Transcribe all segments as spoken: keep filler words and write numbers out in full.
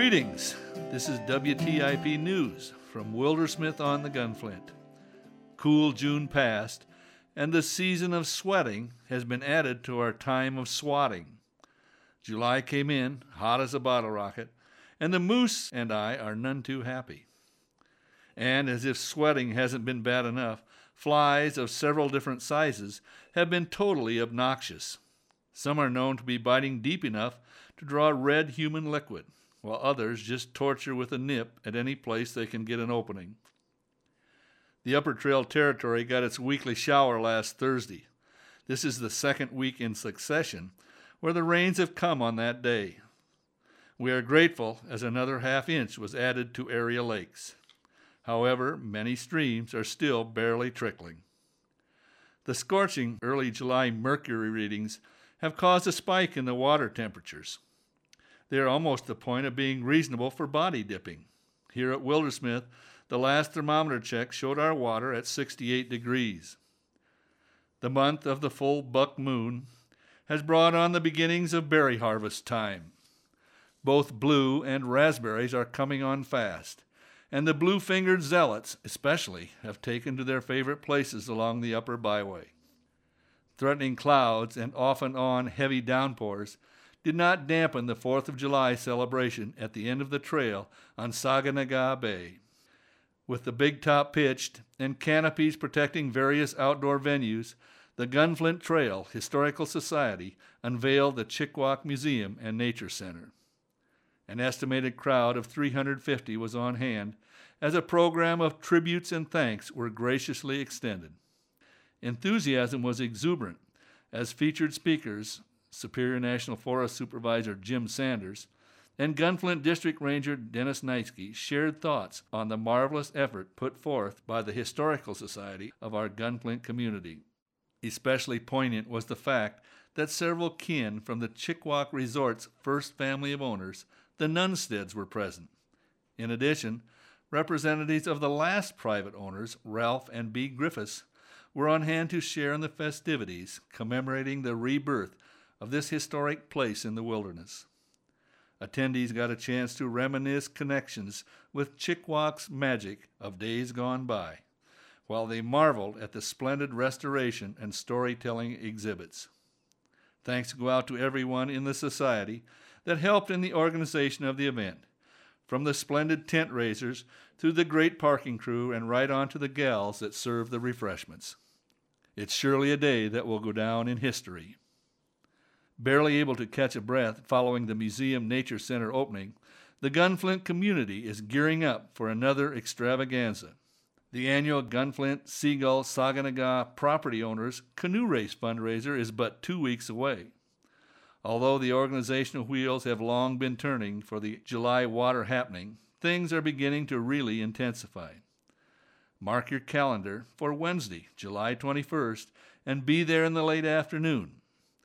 Greetings. This is W T I P News from Wildersmith on the Gunflint. Cool June passed, and the season of sweating has been added to our time of swatting. July came in, hot as a bottle rocket, and the moose and I are none too happy. And as if sweating hasn't been bad enough, flies of several different sizes have been totally obnoxious. Some are known to be biting deep enough to draw red human liquid, while others just torture with a nip at any place they can get an opening. The Upper Trail Territory got its weekly shower last Thursday. This is the second week in succession where the rains have come on that day. We are grateful as another half inch was added to area lakes. However, many streams are still barely trickling. The scorching early July mercury readings have caused a spike in the water temperatures. They are almost the point of being reasonable for body dipping. Here at Wildersmith, the last thermometer check showed our water at sixty-eight degrees. The month of the full buck moon has brought on the beginnings of berry harvest time. Both blue and raspberries are coming on fast, and the blue-fingered zealots especially have taken to their favorite places along the upper byway. Threatening clouds and off-and-on heavy downpours did not dampen the fourth of July celebration at the end of the trail on Saganaga Bay. With the big top pitched and canopies protecting various outdoor venues, the Gunflint Trail Historical Society unveiled the Chickawauk Museum and Nature Center. An estimated crowd of three hundred fifty was on hand as a program of tributes and thanks were graciously extended. Enthusiasm was exuberant as featured speakers, Superior National Forest Supervisor Jim Sanders and Gunflint District Ranger Dennis Neitzke shared thoughts on the marvelous effort put forth by the Historical Society of our Gunflint community. Especially poignant was the fact that several kin from the Chickawauk Resort's first family of owners, the Nunsteads, were present. In addition, representatives of the last private owners, Ralph and Bea Griffiths, were on hand to share in the festivities commemorating the rebirth of this historic place in the wilderness. Attendees got a chance to reminisce connections with Chickawauk's magic of days gone by, while they marveled at the splendid restoration and storytelling exhibits. Thanks go out to everyone in the society that helped in the organization of the event, from the splendid tent raisers through the great parking crew and right on to the gals that served the refreshments. It's surely a day that will go down in history. Barely able to catch a breath following the Museum Nature Center opening, the Gunflint community is gearing up for another extravaganza. The annual Gunflint Seagull Saganaga Property Owners Canoe Race fundraiser is but two weeks away. Although the organizational wheels have long been turning for the July water happening, things are beginning to really intensify. Mark your calendar for Wednesday, July twenty-first, and be there in the late afternoon.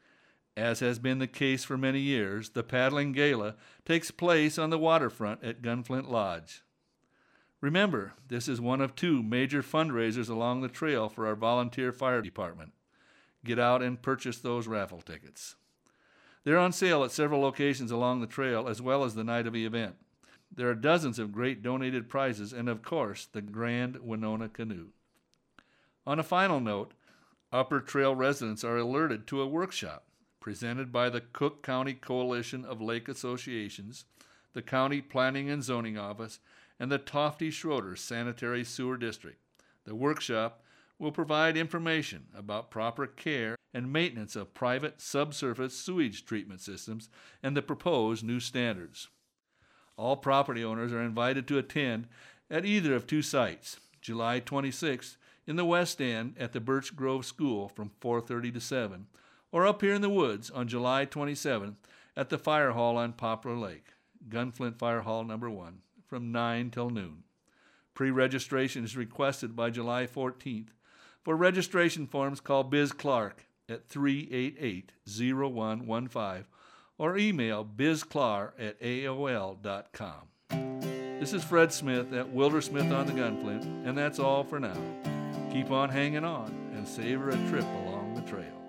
As has been the case for many years, the paddling gala takes place on the waterfront at Gunflint Lodge. Remember, this is one of two major fundraisers along the trail for our volunteer fire department. Get out and purchase those raffle tickets. They're on sale at several locations along the trail as well as the night of the event. There are dozens of great donated prizes and, of course, the Grand Winona Canoe. On a final note, Upper Trail residents are alerted to a workshop presented by the Cook County Coalition of Lake Associations, the County Planning and Zoning Office, and the Tofte-Schroeder Sanitary Sewer District. The workshop will provide information about proper care and maintenance of private subsurface sewage treatment systems and the proposed new standards. All property owners are invited to attend at either of two sites, July twenty-sixth in the West End at the Birch Grove School from four thirty to seven, or up here in the woods on July twenty-seventh at the Fire Hall on Poplar Lake, Gunflint Fire Hall number one, from nine till noon. Pre-registration is requested by July fourteenth. For registration forms, call Biz Clark at three eight eight, zero one one five or email bizclar at A O L dot com. This is Fred Smith at Wildersmith on the Gunflint, and that's all for now. Keep on hanging on and savor a trip along the trail.